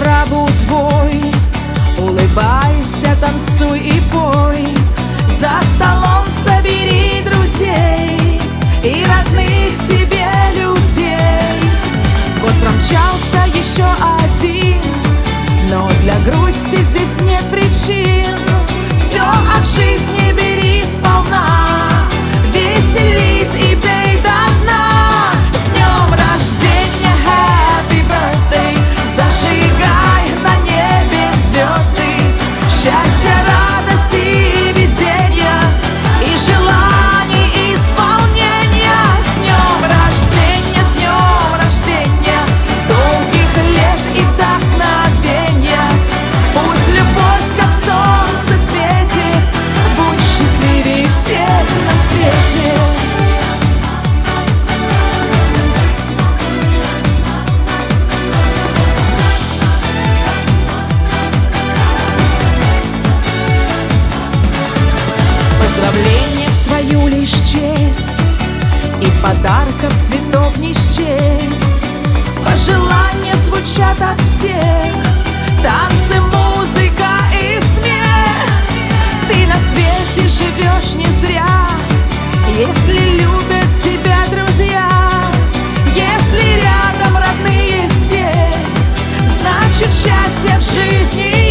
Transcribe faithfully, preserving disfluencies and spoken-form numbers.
гробу твой. Улыбайся, танцуй и пой. За столом собери друзей и родных тебе людей. Год промчался еще один, но для грусти здесь нет причин. Все от жизни бери сполна, веселись и пей до дна. С днем рождения, happy birthday, зажигай на небе звезды. Счастья, радости и везения, и желаний исполнения. С днем рождения, с днем рождения, долгих лет и вдохновения. Пусть любовь, как солнце, светит, будь счастливей всех на свете. Поздравления в твою лишь честь, и подарков цветов не счесть. Пожелания звучат от всех, танцы, музыка и смех. Ты на свете живешь не зря, если любят тебя друзья. Если рядом родные здесь, значит счастье в жизни